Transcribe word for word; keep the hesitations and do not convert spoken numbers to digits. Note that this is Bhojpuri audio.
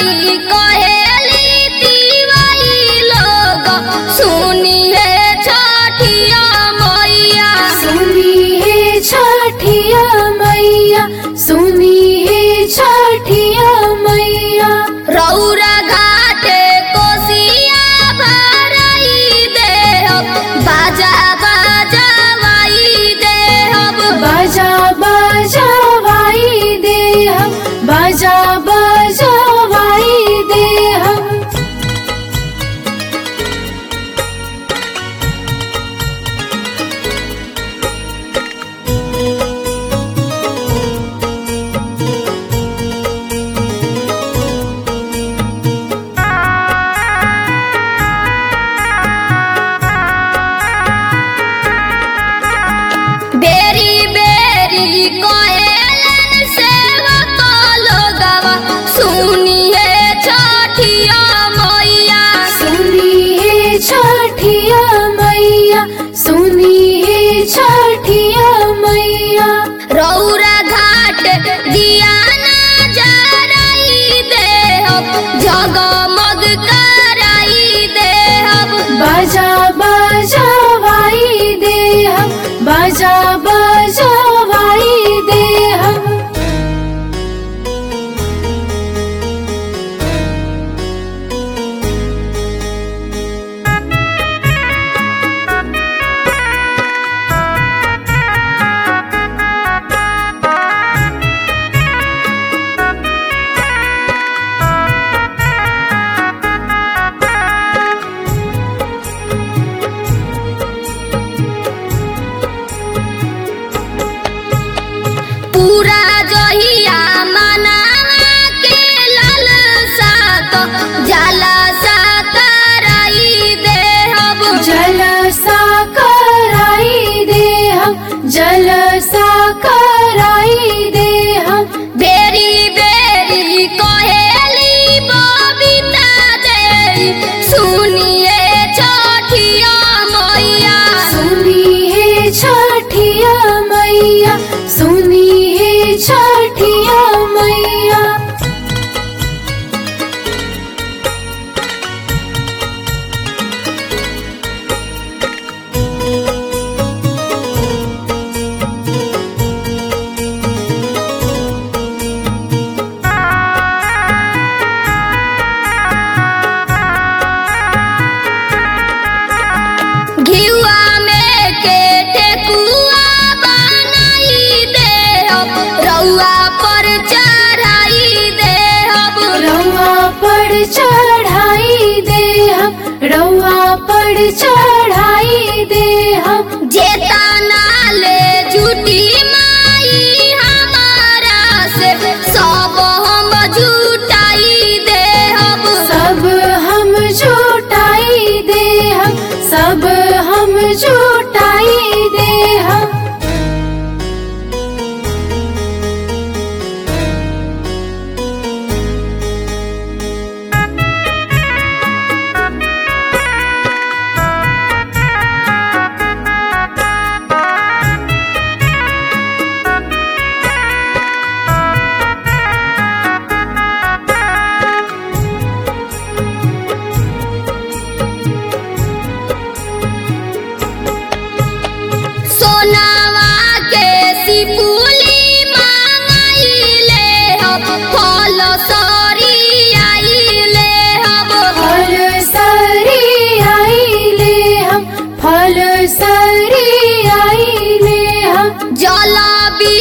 बेरी कहेली तिवारी लोग सुनिए छठिया मैया सुनिए छठिया मैया सुनिए छठिया मैया रौरा घाटे कोसिया भराई देहब बाजा बाजावाई देहब बाजा बाजावाई देहब बाजा बाजावाई देहब बेरी बेरी कहेलन सेवक लोगवा सुनिए छठिया मैया सुनिए छठिया मैया सुनिए छठिया मैया रौरा घाट दिया ना जराई देहब जगमग कराई देहब बाजा बाजावाई देहब बाजा बाजावाई देहब पूरा जहिया मनावा के ललसा तो जलसा कराई देहब जलसा कराई देहब जलसा कराई देहब बेरी बेरी कहेली बबीता देई सुनिए छठिया मैया सुनिए छठिया मैया सुनिए छठिया मैया घिउआ में के ठेकुआ बनाई देहब रउआ पर चढ़ाई देहब रउआ पर चढ़ाई देहब रउआ पर चढ़ाई देहब जेता नाले जुटी माई हमारा से सब हम जुटाई देहब सब हम जुटाई देहब सब हम जुटाई देहब सोनावा के सिपुली मांगाई लेहब फल सरी आई लेहब फल सरी आई लेहब फल सरी आई लेहब जल